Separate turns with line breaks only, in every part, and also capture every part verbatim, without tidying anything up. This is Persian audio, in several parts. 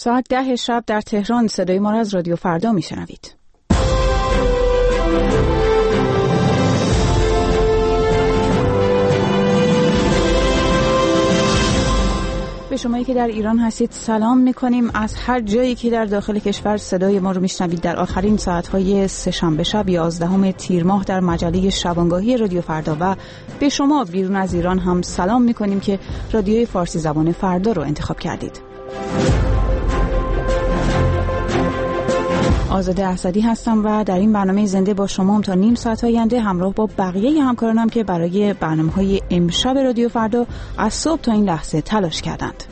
ساعت ده شب در تهران صدای ما را از رادیو فردا میشنوید. به شمایی که در ایران هستید سلام میکنیم. از هر جایی که در داخل کشور صدای ما رو میشنوید در آخرین ساعتهای سه‌شنبه شب یازدهم تیر ماه در مجله شبانگاهی رادیو فردا و به شما بیرون از ایران هم سلام میکنیم که رادیوی فارسی زبان فردا رو انتخاب کردید. آزاده اسدی هستم و در این برنامه زنده با شما هم تا نیم ساعت آینده همراه با بقیه همکارانم که برای برنامه‌های امشب رادیو فردا از صبح تا این لحظه تلاش کردند.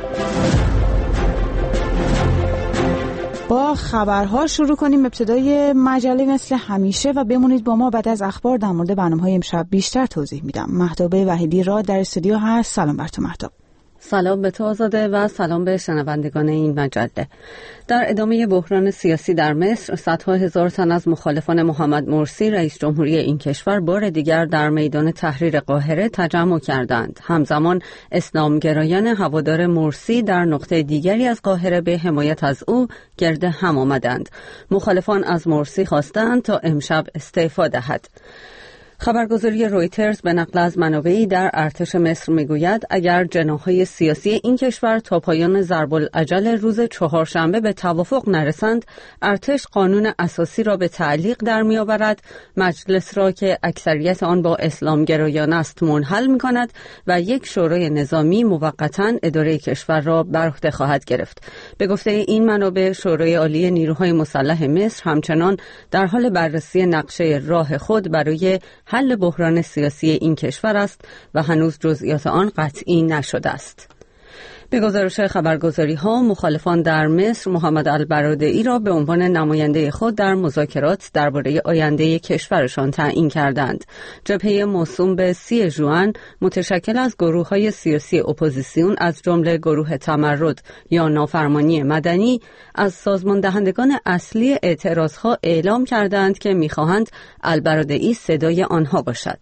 با خبرها شروع کنیم. ابتدای مجله مثل همیشه و بمونید با ما. بعد از اخبار در مورد برنامه‌های امشب بیشتر توضیح میدم. مهتاب وحیدی را در استودیو هست. سلام بر تو مهتاب.
سلام به تو آزاده و سلام به شنوندگان این مجله. در ادامه بحران سیاسی در مصر، صدها هزار تن از مخالفان محمد مرسی رئیس جمهوری این کشور بار دیگر در میدان تحریر قاهره تجمع کردند. همزمان اسلامگرایان هوادار مرسی در نقطه دیگری از قاهره به حمایت از او گرد هم آمدند. مخالفان از مرسی خواستند تا امشب استعفا دهد. خبرگزاری رویترز به نقل از منابعی در ارتش مصر میگوید اگر جناح‌های سیاسی این کشور تا پایان ضرب الاجل روز چهارشنبه به توافق نرسند، ارتش قانون اساسی را به تعلیق در میآورد، مجلس را که اکثریت آن با اسلامگرایان است منحل می‌کند و یک شورای نظامی موقتاً اداره کشور را بر عهده خواهد گرفت. به گفته این منابع، شورای عالی نیروهای مسلح مصر همچنان در حال بررسی نقشه راه خود برای حل بحران سیاسی این کشور است و هنوز جزئیات آن قطعی نشده است. به گزارش خبرگزاری ها، مخالفان در مصر محمد البرادعی را به عنوان نماینده خود در مذاکرات درباره آینده کشورشان تعیین کردند. جبهه موسوم به سی ژوئن متشکل از گروه‌های سیاسی اپوزیسیون از جمله گروه تمرد یا نافرمانی مدنی از سازمان دهندگان اصلی اعتراضها اعلام کردند که می‌خواهند البرادعی صدای آنها باشد.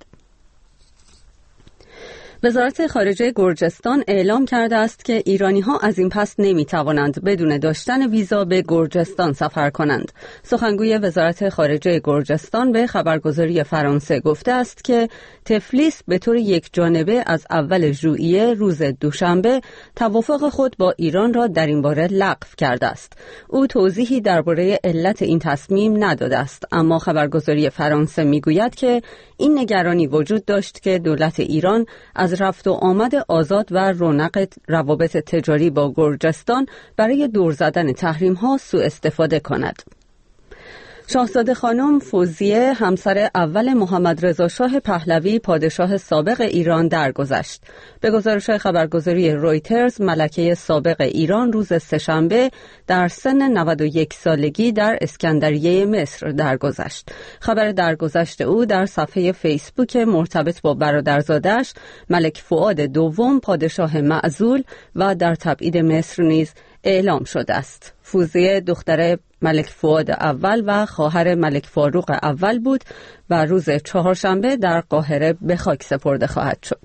وزارت خارجه گرجستان اعلام کرده است که ایرانی‌ها از این پس نمی‌توانند بدون داشتن ویزا به گرجستان سفر کنند. سخنگوی وزارت خارجه گرجستان به خبرگزاری فرانسه گفته است که تفلیس به طور یک جانبه از اول ژوئیه روز دوشنبه توافق خود با ایران را در این باره لغو کرده است. او توضیحی درباره علت این تصمیم نداده است، اما خبرگزاری فرانسه می‌گوید که این نگرانی وجود داشت که دولت ایران از رفت و آمد آزاد و رونق روابط تجاری با گرجستان برای دور زدن تحریم‌ها سوء استفاده کند. شاهزاده خانم فوزیه همسر اول محمد رضا شاه پهلوی پادشاه سابق ایران درگذشت. به گزارش خبرگزاری رویترز، ملکه سابق ایران روز سه‌شنبه در سن نود و یک سالگی در اسکندریه مصر درگذشت. خبر درگذشت او در صفحه فیسبوک مرتبط با برادرزاده‌اش ملک فؤاد دوم پادشاه معزول و در تبعید مصر نیز اعلام شده است. فوزیه دختر ملک فؤاد اول و خواهر ملک فاروق اول بود و روز چهارشنبه در قاهره به خاک سپرده خواهد شد.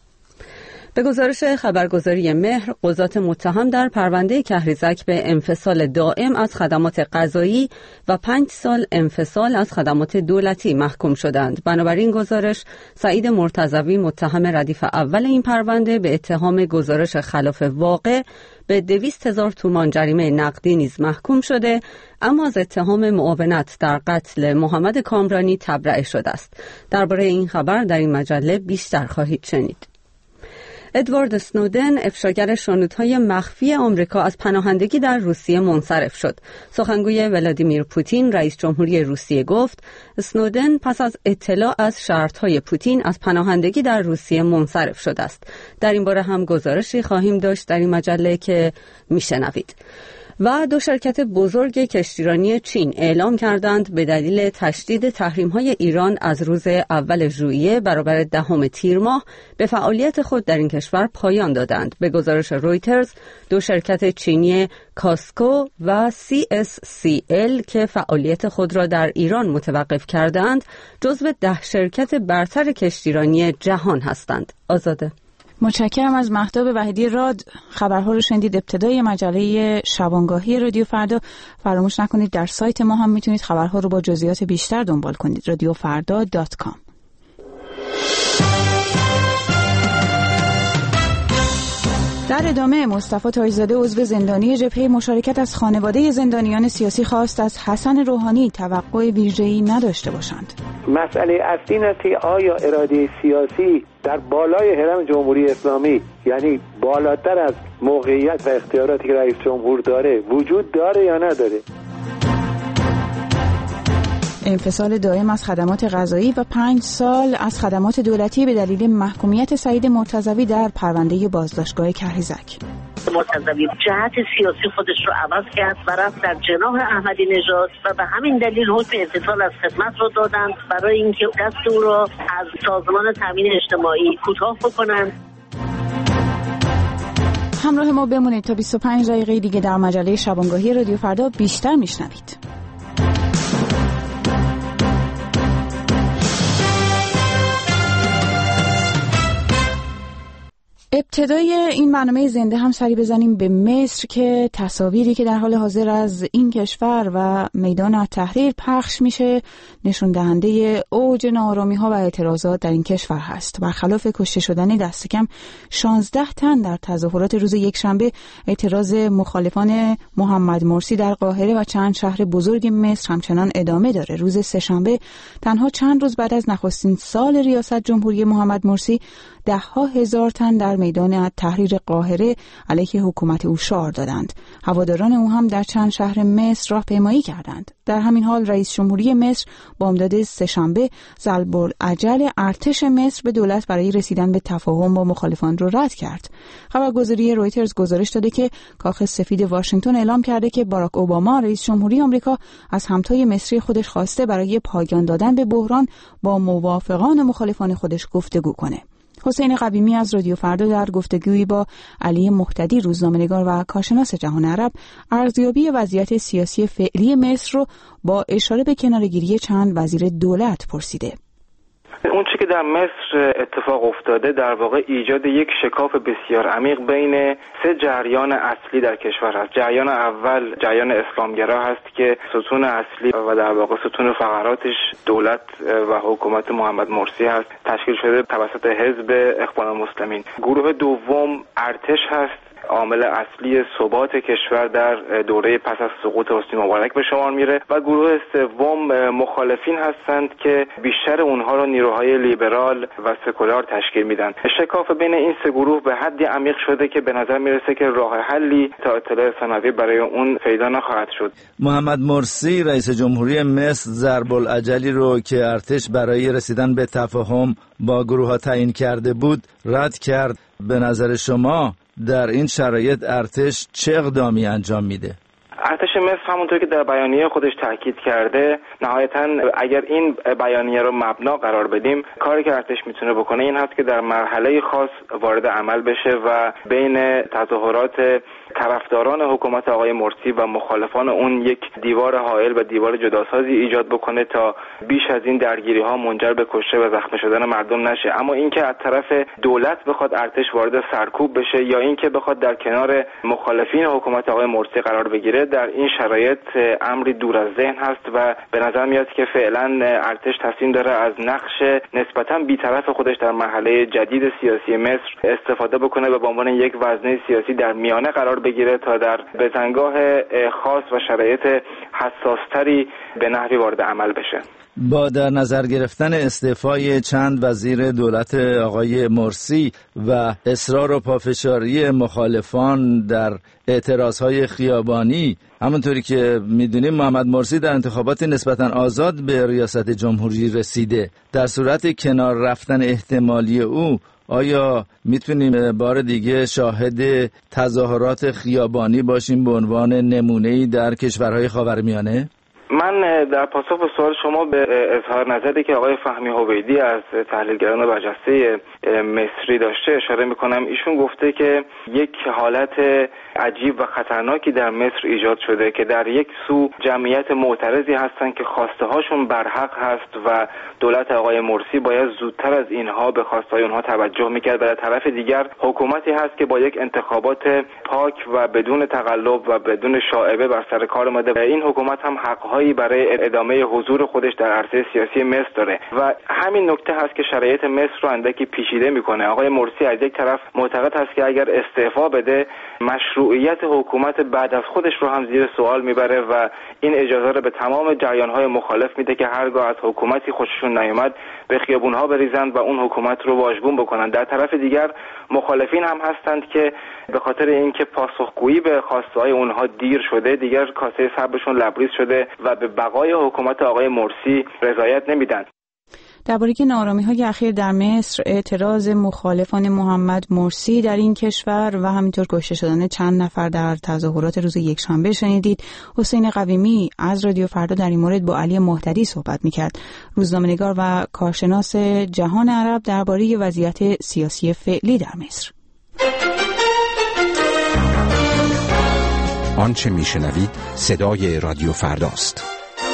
به گزارش خبرگزاری مهر، قضات متهم در پرونده کهریزک به انفصال دائم از خدمات قضایی و پنج سال انفصال از خدمات دولتی محکوم شدند. بنابراین گزارش، سعید مرتضوی متهم ردیف اول این پرونده به اتهام گزارش خلاف واقع به دویست هزار تومان جریمه نقدی نیز محکوم شده، اما از اتهام معاونت در قتل محمد کامرانی تبرئه شده است. درباره این خبر در این مجله بیشتر خواهید شنید. ادوارد اسنودن، افشاگر شنودهای مخفی آمریکا، از پناهندگی در روسیه منصرف شد. سخنگوی ولادیمیر پوتین، رئیس جمهوری روسیه، گفت اسنودن پس از اطلاع از شرطهای پوتین از پناهندگی در روسیه منصرف شده است. در این باره هم گزارشی خواهیم داشت در این مجله که میشنوید. و دو شرکت بزرگ کشتیرانی چین اعلام کردند به دلیل تشدید تحریم‌های ایران از روز اول ژوئیه برابر دهم تیر ماه به فعالیت خود در این کشور پایان دادند. به گزارش رویترز، دو شرکت چینی کاسکو و سی اس سی ال که فعالیت خود را در ایران متوقف کردند، جزو ده شرکت برتر کشتیرانی جهان هستند. آزاده.
متشکرم از مهتاب وحیدی راد. خبرها رو شنیدید. ابتدای مجله شبانگاهی رادیو فردا. فراموش نکنید در سایت ما هم میتونید خبرها رو با جزئیات بیشتر دنبال کنید. رادیو فردا دات کام. در ادامه مصطفی تاج‌زاده عضو زندانی جبهه مشارکت از خانواده زندانیان سیاسی خواست از حسن روحانی توقع ویژه‌ای نداشته باشند.
مسئله اصلی این است که آیا اراده سیاسی در بالای هرم جمهوری اسلامی، یعنی بالاتر از موقعیت و اختیاراتی که رئیس جمهور داره، وجود داره یا نداره؟
انفصال دائم از خدمات غذایی و پنج سال از خدمات دولتی به دلیل محکومیت سعید مرتضوی در پرونده بازداشتگاه کهریزک.
مرتضوی جهت سیاسی خودش رو عوض کرد و رفت در جناح احمدی نژاد و به همین دلیل حکم انفصال از خدمت رو دادند برای اینکه دست او را از سازمان تامین اجتماعی کوتاه بکنند.
همراه ما بمونید تا بیست و پنج دقیقه دیگه در مجله شبانگاهی رادیو فردا بیشتر میشنوید. ابتدای این برنامه زنده هم سری بزنیم به مصر که تصاویری که در حال حاضر از این کشور و میدان التحریر پخش میشه نشون دهنده اوج ناآرامی‌ها و اعتراضات در این کشور هست. برخلاف کشته شدن دست کم شانزده تن در تظاهرات روز یکشنبه، اعتراض مخالفان محمد مرسی در قاهره و چند شهر بزرگ مصر همچنان ادامه داره. روز سه‌شنبه تنها چند روز بعد از نخستین سال ریاست جمهوری محمد مرسی، ده ها هزار تن در میدان التحریر قاهره علیه حکومت او شعار دادند. هواداران او هم در چند شهر مصر راهپیمایی کردند. در همین حال رئیس جمهوری مصر بامداد سه‌شنبه ضرب العجل ارتش مصر به دولت برای رسیدن به تفاهم با مخالفان را رد کرد. خبرگزاری رویترز گزارش داده که کاخ سفید واشنگتن اعلام کرده که باراک اوباما رئیس جمهوری آمریکا از همتای مصری خودش خواسته برای پایان دادن به بحران با موافقان مخالفان خودش گفتگو کنه. حسین قویمی از رادیو فردا در گفتگویی با علی مهتدی روزنامه‌نگار و کارشناس جهان عرب ارزیابی وضعیت سیاسی فعلی مصر رو با اشاره به کناره‌گیری چند وزیر دولت پرسیده.
اون چیزی که در مصر اتفاق افتاده در واقع ایجاد یک شکاف بسیار عمیق بین سه جریان اصلی در کشور است. جریان اول جریان اسلامگرا هست که ستون اصلی و در واقع ستون فقراتش دولت و حکومت محمد مرسی هست، تشکیل شده توسط حزب اخوان المسلمین. گروه دوم ارتش هست، عامل اصلی ثبات کشور در دوره پس از سقوط حسنی مبارک به شمار میره، و گروه سوم مخالفین هستند که بیشتر اونها رو نیروهای لیبرال و سکولار تشکیل میدن. شکاف بین این سه گروه به حدی عمیق شده که به نظر میرسه که راه حلی تا اطلاع ثانوی برای اون پیدا نخواهد شد.
محمد مرسی رئیس جمهوری مصر ضرب العجلی رو که ارتش برای رسیدن به تفاهم با گروه ها تعیین کرده بود رد کرد. به نظر شما در این شرایط ارتش چه اقدامی انجام میده؟
ارتش مصر همونطور که در بیانیه خودش تاکید کرده، نهایتاً اگر این بیانیه رو مبنا قرار بدیم، کاری که ارتش میتونه بکنه این هست که در مرحله خاص وارد عمل بشه و بین تظاهرات طرفداران حکومت آقای مرسی و مخالفان اون یک دیوار حائل و دیوار جداسازی ایجاد بکنه تا بیش از این درگیری ها منجر به کشته و زخمی شدن مردم نشه. اما اینکه از طرف دولت بخواد ارتش وارد سرکوب بشه یا اینکه بخواد در کنار مخالفین حکومت آقای مرسی قرار بگیره، در این شرایط امری دور از ذهن هست و به نظر میاد که فعلا ارتش تصمیم داره از نقش نسبتاً بی‌طرف خودش در مرحله جدید سیاسی مصر استفاده بکنه و به عنوان یک وزنه سیاسی در میانه قرار بگیره تا در بزنگاه خاص و شرایط حساستری به نحوی وارد عمل بشه.
با در نظر گرفتن استعفای چند وزیر دولت آقای مرسی و اصرار و پافشاری مخالفان در اعتراضهای خیابانی، همونطوری که میدونیم محمد مرسی در انتخابات نسبتاً آزاد به ریاست جمهوری رسیده، در صورت کنار رفتن احتمالی او آیا میتونیم بار دیگه شاهد تظاهرات خیابانی باشیم به عنوان نمونه‌ای در کشورهای خاورمیانه؟
من در پاسخ به سوال شما به اظهار نظری که آقای فهمی هویدی از تحلیلگران برجسته مصری داشته اشاره میکنم. ایشون گفته که یک حالت عجیب و خطرناکی در مصر ایجاد شده که در یک سو جمعیت معترضی هستند که خواسته هاشون برحق هست و دولت آقای مرسی باید زودتر از اینها به خواسته های اونها توجه میکرد و در طرف دیگر حکومتی هست که با یک انتخابات پاک و بدون تقلب و بدون شائبه بر سر کار اومده و این حکومت هم حقهایی برای ادامه حضور خودش در عرصه سیاسی مصر داره و همین نکته هست که شرایط مصر رو اندکی پیچیده میکنه. آقای مرسی از یک طرف معتقد هست که اگر استعفا بده مشروعیت حکومت بعد از خودش رو هم زیر سوال میبره و این اجازه رو به تمام جریان‌های مخالف میده که هرگاه از حکومتی خوششون نیامد به خیابون‌ها بریزند و اون حکومت رو واژگون بکنند. در طرف دیگر مخالفین هم هستند که به خاطر اینکه پاسخگویی به خواسته‌های اونها دیر شده دیگر کاسه صبرشون لبریز شده و به بقای حکومت آقای مرسی رضایت نمیدن.
درباره ناآرامی‌های اخیر در مصر، اعتراض مخالفان محمد مرسی در این کشور و همینطور کشته شدن چند نفر در تظاهرات روز یکشنبه شنیدید. حسین قویمی از رادیو فردا در این مورد با علی مهتدی صحبت می‌کرد، روزنامه‌نگار و کارشناس جهان عرب، درباره وضعیت سیاسی فعلی در مصر.
آنچه میشنوید صدای رادیو فرداست.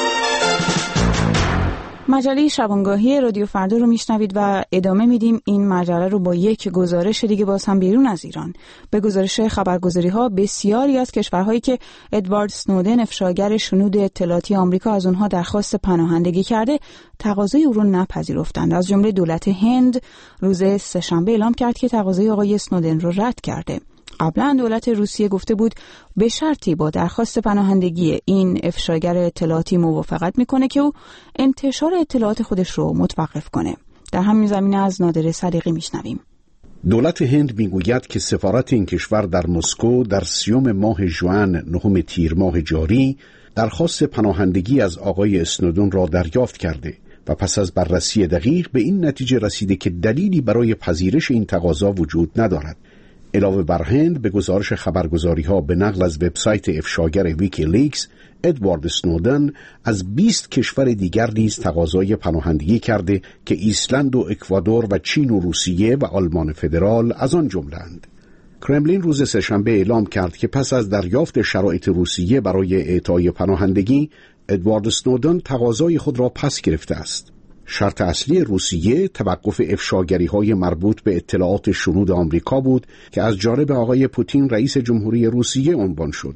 مجله شبانگاهی رادیو فردا رو میشنوید و ادامه میدیم این مجله رو با یک گزارش دیگه باز هم بیرون از ایران. به گزارش خبرگزاری ها بسیاری از کشورهایی که ادوارد سنودن افشاگر شنود اطلاعاتی آمریکا از اونها درخواست پناهندگی کرده تقاضای او رو نپذیرفتند. از جمله دولت هند روز سه‌شنبه اعلام کرد که تقاضای آقای سنودن رو رد کرده. قبلا دولت روسیه گفته بود به شرطی با درخواست پناهندگی این افشاگر اطلاعاتی موافقت میکنه که او انتشار اطلاعات خودش رو متوقف کنه. در همین زمینه از نادر صدیقی میشنویم.
دولت هند میگوید که سفارت این کشور در مسکو در سیوم ماه ژوئن نهم تیر ماه جاری درخواست پناهندگی از آقای اسنودن را دریافت کرده و پس از بررسی دقیق به این نتیجه رسیده که دلیلی برای پذیرش این تقاضا وجود ندارد. علاوه بر هند، به گزارش خبرگزاری‌ها به نقل از وبسایت افشاگر ویکیلیکس، ادوارد سنودن از بیست کشور دیگر نیز تقاضای پناهندگی کرده که ایسلند و اکوادور و چین و روسیه و آلمان فدرال از آن جمله‌اند. کرملین روز سه‌شنبه اعلام کرد که پس از دریافت شرایط روسیه برای اعطای پناهندگی، ادوارد سنودن تقاضای خود را پس گرفته است. شرط اصلی روسیه توقف افشاگری‌های مربوط به اطلاعات شنود آمریکا بود که از جانب آقای پوتین رئیس جمهوری روسیه عنوان شد.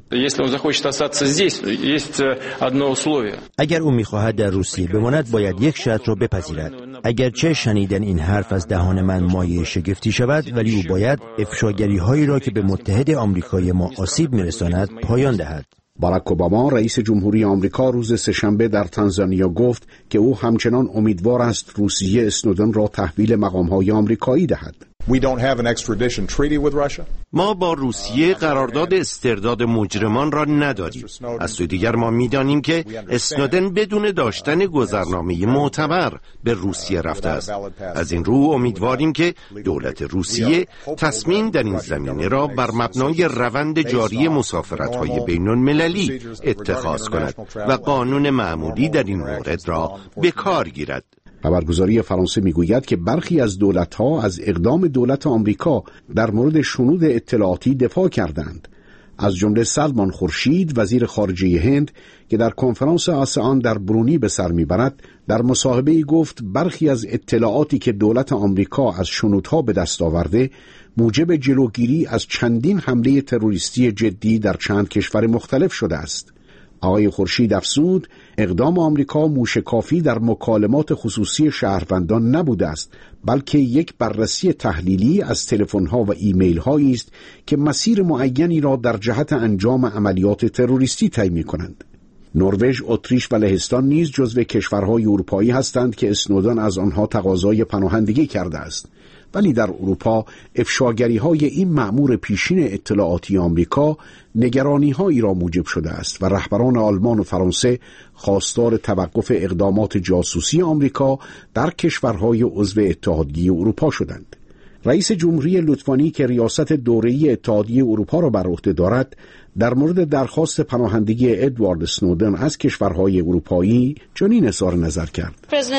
اگر او می‌خواهد در روسیه بماند باید یک شرط را بپذیرد. اگرچه شنیدن این حرف از دهان من مایه شگفتی شود، ولی او باید افشاگری‌هایی را که به متحد آمریکای ما آسیب می‌رساند پایان دهد.
باراک اوباما رئیس جمهوری آمریکا روز سه‌شنبه در تانزانیا گفت که او همچنان امیدوار است روسیه اسنودن را تحویل مقام‌های آمریکایی دهد.
ما با روسیه قرارداد استرداد مجرمان را نداریم. از سوی دیگر ما می‌دانیم که اسنودن بدون داشتن گذرنامه معتبر به روسیه رفته است. از این رو امیدواریم که دولت روسیه تصمیم در این زمینه را بر مبنای روند جاری مسافرت‌های بین‌المللی اتخاذ کند و قانون معمولی در این مورد را به کار گیرد.
خبرگزاری فرانسه میگوید که برخی از دولت‌ها از اقدام دولت آمریکا در مورد شنود اطلاعاتی دفاع کردند، از جمله سلمان خورشید وزیر خارجه هند که در کنفرانس آسئان در برونی به سر میبرد در مصاحبه‌ای گفت برخی از اطلاعاتی که دولت آمریکا از شنودها به دست آورده موجب جلوگیری از چندین حمله تروریستی جدی در چند کشور مختلف شده است. آقای خورشید افزود اقدام آمریکا موشکافی در مکالمات خصوصی شهروندان نبوده است، بلکه یک بررسی تحلیلی از تلفن‌ها و ایمیل‌هایی است که مسیر معینی را در جهت انجام عملیات تروریستی طی می‌کنند. نروژ، اتریش و لهستان نیز جزو کشورهای اروپایی هستند که اسنودن از آنها تقاضای پناهندگی کرده است. ولی در اروپا افشاگری‌های این مأمور پیشین اطلاعاتی آمریکا نگرانی‌هایی را موجب شده است و رهبران آلمان و فرانسه خواستار توقف اقدامات جاسوسی آمریکا در کشورهای عضو اتحادیه اروپا شدند. رئیس جمهوری لتوانی که ریاست دوره‌ای اتحادیه اروپا را بر عهده دارد در مورد درخواست پناهندگی ادوارد اسنودن از کشورهای اروپایی چنین اظهار نظر کرد.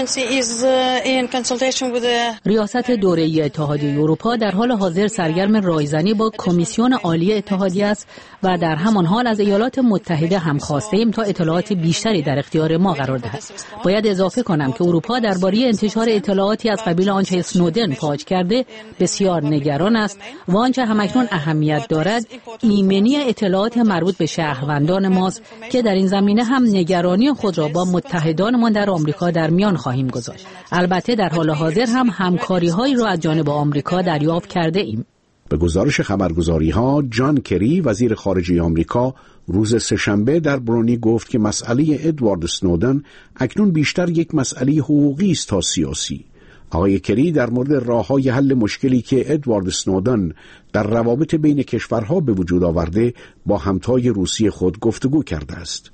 ریاست دوره‌ای اتحادیه اروپا در حال حاضر سرگرم رایزنی با کمیسیون عالی اتحادیه است و در همان حال از ایالات متحده هم خواسته‌ایم تا اطلاعات بیشتری در اختیار ما قرار دهد. باید اضافه کنم که اروپا درباره انتشار اطلاعاتی از قبیل آنچه اسنودن فاش کرده بسیار نگران است و آنچه همکنون اهمیت دارد ایمنی اطلاعات مربوط به شهروندان ماست که در این زمینه هم نگرانی خود را با متحدانمان در آمریکا در میان خواهیم گذاشت. البته در حال حاضر هم همکاری‌هایی را از جانب آمریکا دریافت کرده ایم.
به گزارش خبرگزاری‌ها، جان کری وزیر خارجه آمریکا روز سه‌شنبه در برونی گفت که مسئله ادوارد اسنودن اکنون بیشتر یک مسئله حقوقی است تا سیاسی. آقای کری در مورد راه‌های حل مشکلی که ادوارد اسنودن در روابط بین کشورها به وجود آورده با همتای روسی خود گفتگو کرده است.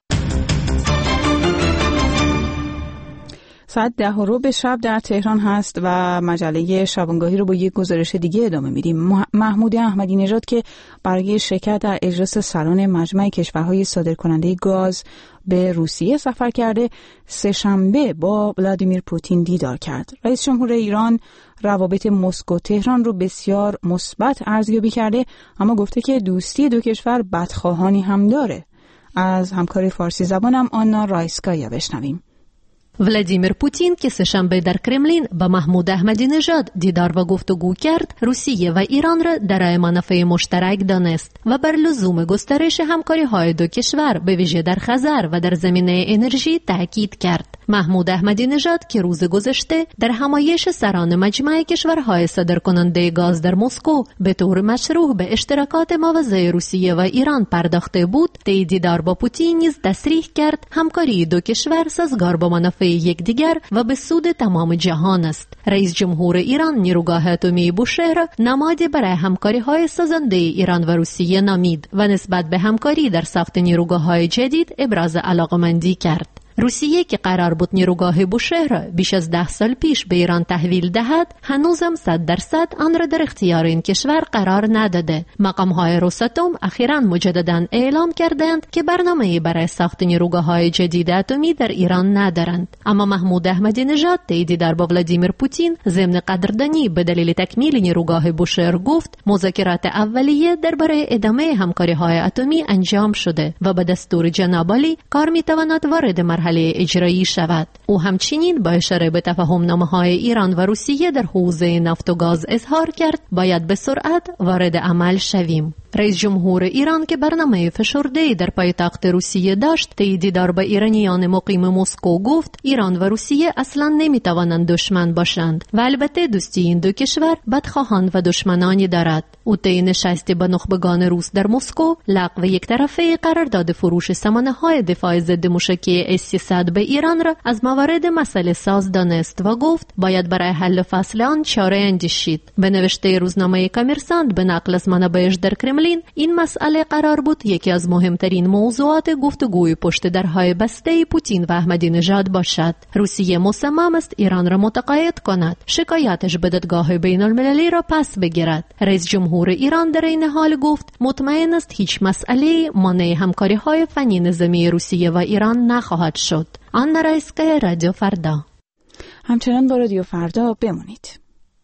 ساعت ده و ربع شب در تهران هست و مجله شبانگاهی رو با یک گزارش دیگه ادامه میدیم. محمود احمدی نژاد که برای شرکت در اجلاس سالن مجمع کشورهای صادرکننده گاز به روسیه سفر کرده، سه‌شنبه با ولادیمیر پوتین دیدار کرد. رئیس جمهور ایران روابط مسکو تهران رو بسیار مثبت ارزیابی کرده، اما گفته که دوستی دو کشور بدخواهانی هم داره. از همکار فارسی زبانم آنا رایسکایا بشنویم.
ولادیمیر پوتین که سه‌شنبه در کرملین با محمود احمدی نژاد دیدار و گفتگو کرد، روسیه و ایران را در منافع مشترک دانست و بر لزوم گسترش همکاری‌های دو کشور به ویژه در خزر و در زمینه انرژی تاکید کرد. محمود احمدی نژاد که روز گذشته در همایش سران مجمع کشورهای صادرکننده گاز در مسکو به طور مشروع به اشتراکات موازی روسیه و ایران پرداخته بود، طی دیدار با پوتین نیز تصریح کرد همکاری دو کشور سازگار با منافع یکدیگر و به سود تمام جهان است. رئیس جمهور ایران نیروگاه اتمی بوشهر نمادی برای همکاری‌های سازنده ایران و روسیه نامید و نسبت به همکاری در ساخت نیروگاه‌های جدید ابراز علاقه‌مندی کرد. روسیه که قرار بود نیروگاه بوشهر بیش از ده سال پیش به ایران تحویل دهد، هنوزم صد درصد آن را در اختیار این کشور قرار نداده. مقام‌های روساتوم اخیراً مجدداً اعلام کردند که برنامه‌ای برای ساخت نیروگاه‌های جدید اتمی در ایران ندارند. اما محمود احمدی نژاد دیدار با ولادیمیر پوتین ضمن قدردانی به دلیل تکمیل نیروگاه بوشهر گفت مذاکرات اولیه درباره ادامه همکاری‌های اتمی انجام شده و به دستور جناب عالی کار می‌تواند وارد مرحله اجرایی شود. او همچنین با اشاره به تفاهم‌نامه‌های ایران و روسیه در حوزه نفت و گاز اظهار کرد باید به سرعت وارد عمل شویم. رئیس جمهور ایران که برنامه فشرده‌ای در پایتخت روسیه داشت، طی دیدار با ایرانیان مقیم مسکو گفت ایران و روسیه اصلاً نمی‌توانند دشمن باشند و البته دوستی این دو کشور بدخواهان و دشمنانی دارد. او طی نشستی با نخبگان روس در مسکو لغو یک طرفه قرارداد فروش سامانه‌های دفاع ضد موشکی اس سیصد به ایران را از موارد مسئله ساز دانست و گفت باید برای حل فصل آن چاره اندیشید. به نوشته روزنامه کامرسانت به نقل از منابعش در کرملین، این مسئله قرار بود یکی از مهمترین موضوعات گفتگوی پشت درهای بسته پوتین و احمدی نژاد باشد. روسیه مصمم است ایران را متقاعد کند شکایتش به دادگاه بین المللی را پس بگیرد. رئیس جمهور ایران در این حال گفت مطمئن است هیچ مسئله مانع همکاری‌های فنی نظامی روسیه و ایران نخواهد شد. آنا رایسکایا، رادیو فردا.
همچنان با رادیو فردا بمونید.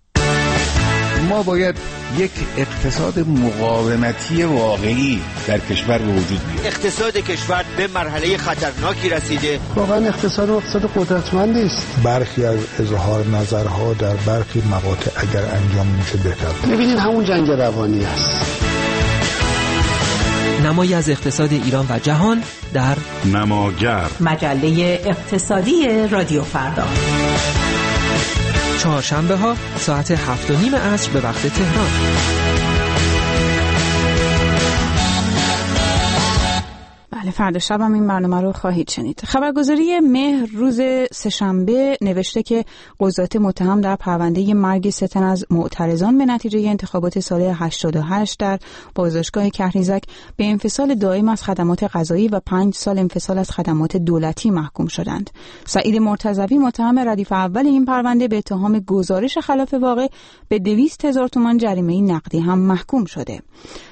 ما باید یک اقتصاد مقاومتی واقعی در کشور به وجود بیاد.
اقتصاد کشور به مرحله خطرناکی رسیده.
واقعا اقتصاد و اقتصاد قدرتمندی است.
برخی از اظهار نظرها در برخی مقاطع اگر انجام میشه بهتر.
ببینید همون جنگ روانی است.
نمایی از اقتصاد ایران و جهان در
نماگر،
مجله اقتصادی رادیو فردا.
چهارشنبه ها ساعت هفت و نیم عصر به وقت تهران.
بله، فردا شب هم این برنامه رو خواهید شنید. خبرگزاری مهر روز سه‌شنبه نوشته که قضات متهم در پرونده مرگ سه تن از معترضان به نتیجه انتخابات سال هشتاد و هشت در بازداشتگاه کهریزک به انفصال دائم از خدمات قضایی و پنج سال انفصال از خدمات دولتی محکوم شدند. سعید مرتضوی متهم ردیف اول این پرونده به اتهام گزارش خلاف واقع به دویست هزار تومان جریمه نقدی هم محکوم شده.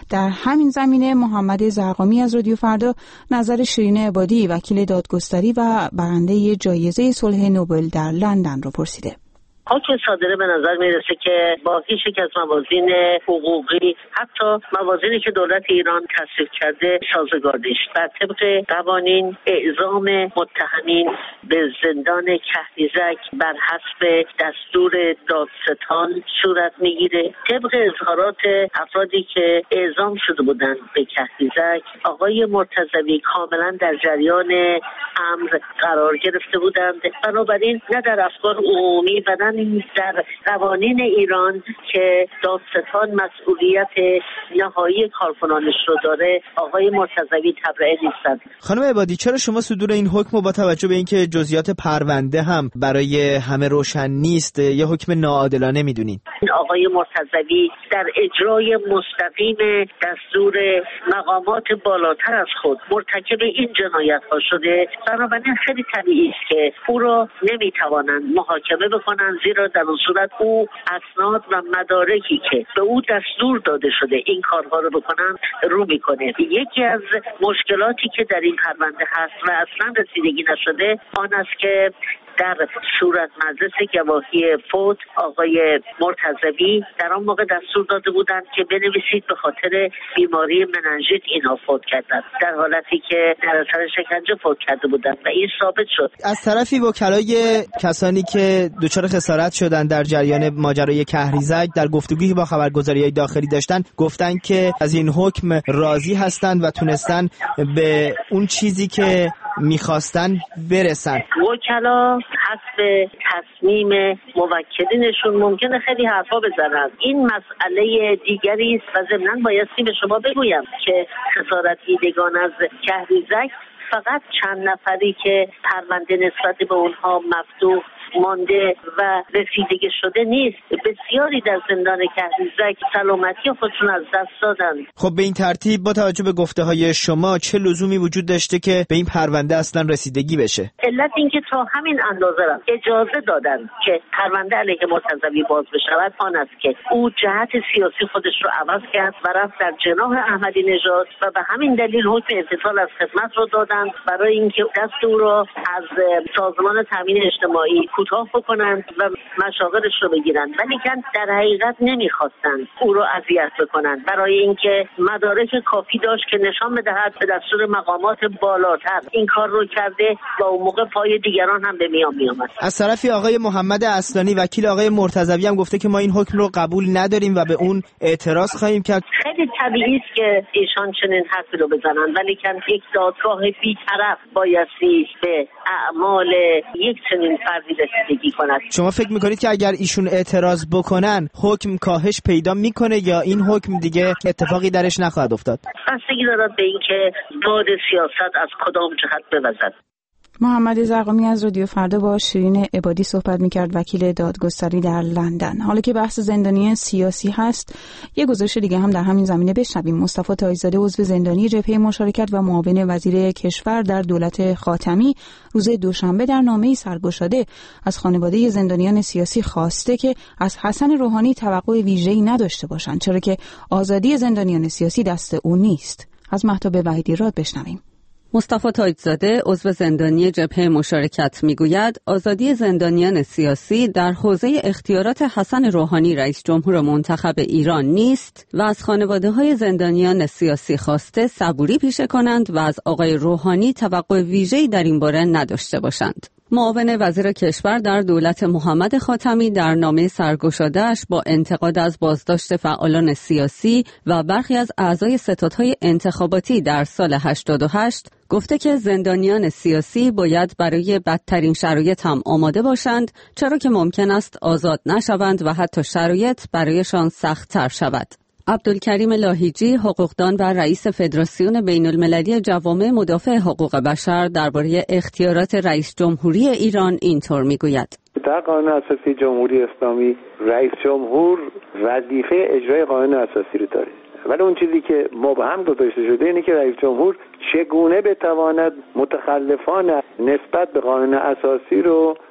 در همین زمینه محمد زرقامی از رادیو فردا نظر شیرین عبادی وکیل دادگستری و برنده جایزه صلح نوبل در لندن رو پرسیده.
حکم صادره به نظر میرسه که با هیچ یک از موازین حقوقی، حتی موازینی که دولت ایران تصویب کرده، سازگار نیست. بر طبق قوانین اعزام متهمین به زندان کهریزک بر حسب دستور دادستان صورت میگیره. طبق اظهارات افرادی که اعزام شده بودند به کهریزک، آقای مرتضوی کاملا در جریان امر قرار گرفته بودند. بنابراین نه در افکار عمومی و نه در قوانین ایران که دادستان مسئولیت نهایی کارکنانش رو داره، آقای مرتضوی تبرئه نیستند.
خانم عبادی، چرا شما صدور این حکم رو با توجه به اینکه جزئیات پرونده هم برای همه روشن نیست یه حکم ناعادلانه میدونین؟
آقای مرتضوی در اجرای مستقیم دستور مقامات بالاتر از خود مرتکب این جنایت ها شده. بنابراین خیلی طبیعی است که او را نمیتوانند محاکمه بکنند، زیرا در اون صورت او اسناد و مدارکی که به او دستور داده شده این کارها رو بکنن رو میکنه. یکی از مشکلاتی که در این پرونده هست و اصلا رسیدگی نشده آن است که در صورت مجلس گواهی فوت آقای مرتضوی در آن موقع دستور داده بودند که بنویسید به خاطر بیماری مننژیت اینها فوت کردند، در حالتی که در اثر شکنجه فوت کرده بودند و این ثابت شد.
از طرفی وکلای کسانی که دچار خسارت شدن در جریان ماجرای کهریزک در گفتگویی با خبرگزاری‌های داخلی داشتن گفتن که از این حکم راضی هستند و تونستن به اون چیزی که میخواستن برسن.
وکلا حسب تصمیم موکلینشون ممکنه خیلی حرفا بزنن. این مسئله دیگری است و ضمناً بایستی به شما بگویم که خسارت دیدگان از کهریزک فقط چند نفری که پرونده نسبت به اونها مفتوح مانده و رسیدگی شده نیست. بسیاری در زندان کهریزک سلامتی خودشون از دست دادن.
خب به این ترتیب با توجه به گفته های شما چه لزومی وجود داشته که به این پرونده اصلا رسیدگی بشه؟
علت این که تا همین اندازه را اجازه دادن که پرونده علیه مرتضوی باز بشود آن است که او جهت سیاسی خودش رو عوض کرد و رفت در جناح احمدی نژاد و به همین دلیل حکم انفصال از خدمت رو دادن برای اینکه دست او را از سازمان تامین اجتماعی کوتاه بکنند و مشاغلش رو بگیرند، ولی که در حقیقت نمیخواستند او رو اذیت بکنند برای اینکه مدارک کافی داشت که نشان بدهد به دستور مقامات بالاتر این کار رو کرده و اون موقع پای دیگران هم به میان میآمد.
از طرفی آقای محمد اصلانی وکیل آقای مرتضوی هم گفته که ما این حکم رو قبول نداریم و به اون اعتراض خواهیم کرد.
خیلی طبیعی است که ایشان چنین حرفی رو بزنند، ولی که یک دادگاه بی‌طرف بایستی به اعمال یک چنین فردی رسیدگی کند.
شما فکر میکنید که اگر ایشون اعتراض بکنن حکم کاهش پیدا میکنه یا این حکم دیگه اتفاقی درش نخواهد افتاد؟
بستگی دارد به اینکه باد سیاست از کدام جهت بوزد.
محمد زرقامی از رادیو فردا با شیرین عبادی صحبت میکرد، وکیل دادگستری در لندن. حالا که بحث زندانی سیاسی هست، یه گزارش دیگه هم در همین زمینه بشنویم. مصطفی تاج‌زاده عضو زندانی جبهه مشارکت و معاون وزیر کشور در دولت خاتمی روز دوشنبه در نامه‌ای سرگشاده از خانواده زندانیان سیاسی خواسته که از حسن روحانی توقع ویژه‌ای نداشته باشند، چرا که آزادی زندانیان سیاسی دست او نیست. از مهتاب وحیدی راد بشنویم.
مصطفی تاج‌زاده عضو زندانی جبهه مشارکت میگوید آزادی زندانیان سیاسی در حوزه اختیارات حسن روحانی رئیس جمهور منتخب ایران نیست و از خانواده‌های زندانیان سیاسی خواسته صبوری پیشه کنند و از آقای روحانی توقع ویژه‌ای در این باره نداشته باشند. معاون وزیر کشور در دولت محمد خاتمی در نامه سرگشاده‌اش با انتقاد از بازداشت فعالان سیاسی و برخی از اعضای ستادهای انتخاباتی در سال هشتاد و هشت گفته که زندانیان سیاسی باید برای بدترین شرایط هم آماده باشند، چرا که ممکن است آزاد نشوند و حتی شرایط برایشان سخت‌تر شود. عبدالکریم لاهیجی، حقوقدان و رئیس فدراسیون بین المللی جوامع مدافع حقوق بشر درباره اختیارات رئیس جمهوری ایران اینطور میگوید:
در قانون اساسی جمهوری اسلامی رئیس جمهور وظیفه اجرای قانون اساسی رو داره، ولی اون چیزی که مبهم گذاشته شده اینه که رئیس جمهور چگونه بتواند متخلفان نسبت به قانون اساسی رو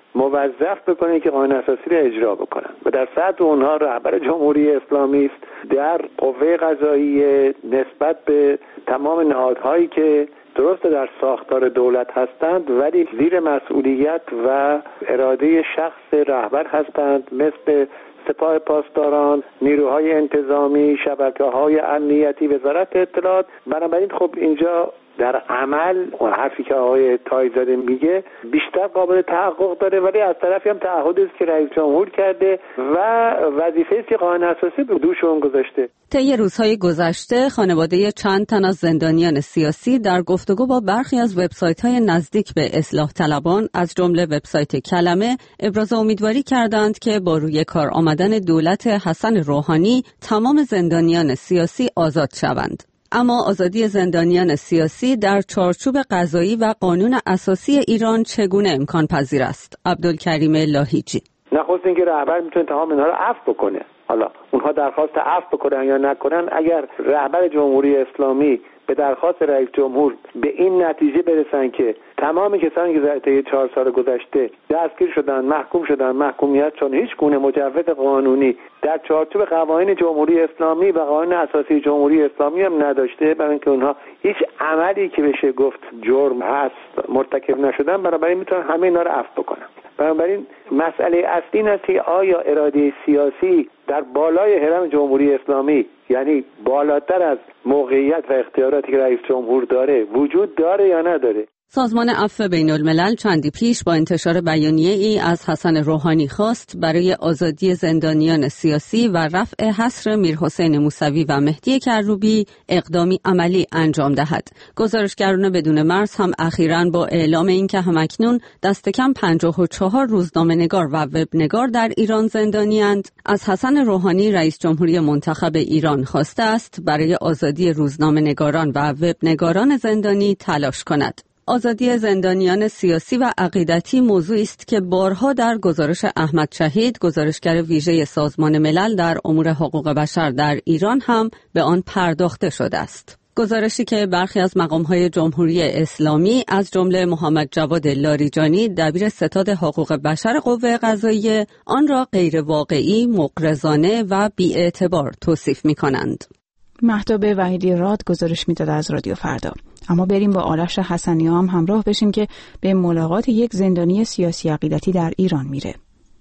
موظف بکنه که قانون اساسی رو اجرا بکنن و در سطح اونها رهبر جمهوری اسلامی است. در قوه قضاییه نسبت به تمام نهادهایی که درست در ساختار دولت هستند ولی زیر مسئولیت و اراده شخص رهبر هستند، مثل سپاه پاسداران، نیروهای انتظامی، شبکه‌های امنیتی، وزارت اطلاعات. بنابراین خب اینجا در عمل حرفی که آقای تایزاده میگه بیشتر قابل تحقق داره، ولی از طرفی هم تعهدی است که رئیس جمهور کرده و وظیفه است که قانون اساسی به دوش اون گذاشته.
طی روزهای گذشته خانواده چند تن از زندانیان سیاسی در گفتگو با برخی از وبسایت‌های نزدیک به اصلاح طلبان از جمله وبسایت کلمه ابراز امیدواری کردند که با روی کار آمدن دولت حسن روحانی تمام زندانیان سیاسی آزاد شوند. اما آزادی زندانیان سیاسی در چارچوب قضایی و قانون اساسی ایران چگونه امکان پذیر است؟ عبدالکریم لاهیجی:
نخست اینکه رهبر میتونه تمام اینها رو عفو بکنه. حالا اونها درخواست عفو بکنن یا نکنن، اگر رهبر جمهوری اسلامی به درخواست رئیس جمهور به این نتیجه برسن که تمام کسانی که در طی چهار سال گذشته دستگیر شدن، محکوم شدن، محکومیت چون هیچ گونه مجوز قانونی در چارچوب قوانین جمهوری اسلامی و قانون اساسی جمهوری اسلامی هم نداشته، برای اینکه اونها هیچ عملی که بشه گفت جرم هست مرتکب نشدن، بنابراین میتونن همه اینا رو عفو بکنن. بنابراین مسئله اصلی این است که آیا اراده سیاسی در بالای هرم جمهوری اسلامی، یعنی بالاتر از موقعیت و اختیاراتی که رئیس جمهور داره، وجود داره یا نداره؟
سازمان عفو بین الملل چندی پیش با انتشار بیانیه ای از حسن روحانی خواست برای آزادی زندانیان سیاسی و رفع حصر میرحسین موسوی و مهدی کروبی اقدامی عملی انجام دهد. گزارشگران بدون مرز هم اخیراً با اعلام اینکه همکنون دست کم پنجاه و چهار روزنامه‌نگار و وبنگار در ایران زندانی‌اند، از حسن روحانی رئیس جمهوری منتخب ایران خواسته است برای آزادی روزنامه‌نگاران و وبنگاران زندانی تلاش کند. آزادی زندانیان سیاسی و عقیدتی موضوعی است که بارها در گزارش احمد شهید، گزارشگر ویژه سازمان ملل در امور حقوق بشر در ایران هم به آن پرداخته شده است. گزارشی که برخی از مقام‌های جمهوری اسلامی از جمله محمد جواد لاریجانی دبیر ستاد حقوق بشر قوه قضاییه آن را غیر واقعی، مغرضانه و بی‌اعتبار توصیف می‌کنند.
مهتاب وحیدی راد گزارش می‌داد از رادیو فردا. اما بریم با آرش حسنی هم همراه بشیم که به ملاقات یک زندانی سیاسی عقیدتی در ایران میره.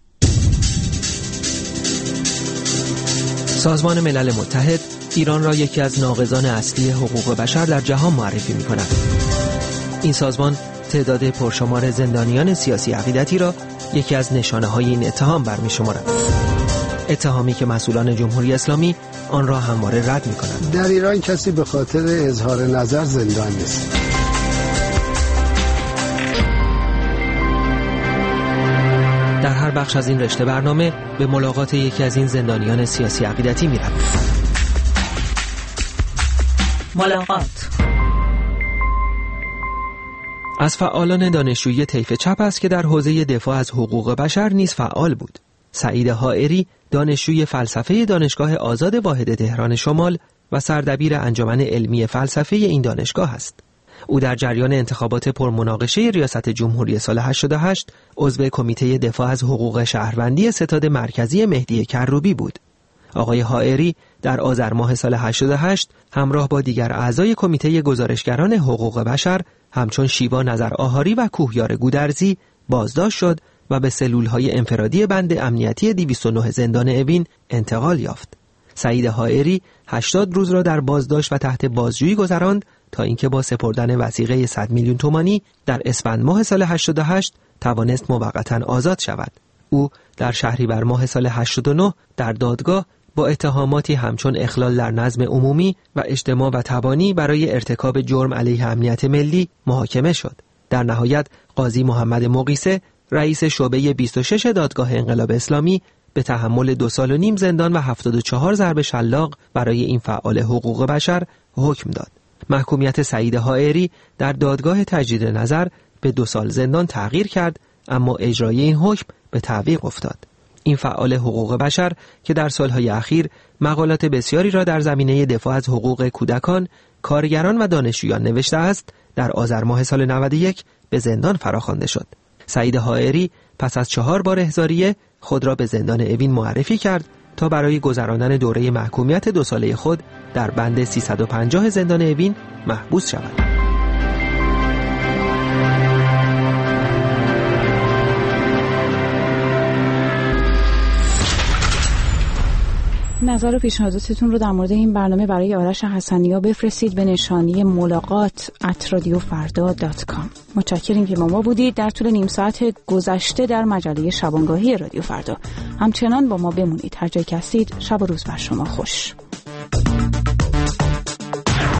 سازمان ملل متحد ایران را یکی از ناقضان اصلی حقوق بشر در جهان معرفی می‌کند. این سازمان تعداد پرشمار زندانیان سیاسی عقیدتی را یکی از نشانه‌های این اتهام برمی‌شمارد. اتهامی که مسئولان جمهوری اسلامی آن را همواره رد می‌کنند.
در ایران کسی به خاطر اظهار نظر زندان نیست.
در هر بخش از این رشته برنامه به ملاقات یکی از این زندانیان سیاسی عقیدتی می‌رویم.
ملاقات
از فعالان دانشجویی طیف چپ است که در حوزه دفاع از حقوق بشر نیز فعال بود. سعید حائری دانشجوی فلسفه دانشگاه آزاد واحد تهران شمال و سردبیر انجمن علمی فلسفه این دانشگاه است. او در جریان انتخابات پرمناقشه ریاست جمهوری سال هشتاد و هشت عضو کمیته دفاع از حقوق شهروندی ستاد مرکزی مهدی کروبی بود. آقای حائری در آذر ماه سال هشتاد و هشت همراه با دیگر اعضای کمیته گزارشگران حقوق بشر همچون شیوا نظر آهاری و کوهیار گودرزی بازداشت شد و به سلول‌های انفرادی بند امنیتی دویست و نه زندان اوین انتقال یافت. سعید حائری هشتاد روز را در بازداشت و تحت بازجویی گذراند تا اینکه با سپردن وثیقه صد میلیون تومانی در اسفند ماه سال هشتاد و هشت توانست موقتا آزاد شود. او در شهریور ماه سال هشتاد و نه در دادگاه با اتهاماتی همچون اخلال در نظم عمومی و اجتماع و تبانی برای ارتکاب جرم علیه امنیت ملی محاکمه شد. در نهایت قاضی محمد مقیسه رئیس شعبه بیست و شش دادگاه انقلاب اسلامی به تحمل دو سال و نیم زندان و هفتاد و چهار ضرب شلاق برای این فعال حقوق بشر حکم داد. محکومیت سعید حائری در دادگاه تجدید نظر به دو سال زندان تغییر کرد، اما اجرای این حکم به تعویق افتاد. این فعال حقوق بشر که در سالهای اخیر مقالات بسیاری را در زمینه دفاع از حقوق کودکان، کارگران و دانشجویان نوشته است، در آذر ماه سال نود و یک به زندان فراخوانده شد. سعید حائری پس از چهار بار احضاریه خود را به زندان اوین معرفی کرد تا برای گذراندن دوره محکومیت دو ساله خود در بند سیصد و پنجاه زندان اوین محبوس شود.
نظر و پیشنهاداتتون رو در مورد این برنامه برای آرش حسنی‌ها بفرستید به نشانی ملاقات ات رادیو فردا دات کام. متشکریم که با ما بودید در طول نیم ساعت گذشته در مجله شبانگاهی رادیو فردا. همچنان با ما بمونید. هر جایی که هستید شب و روز بر شما خوش.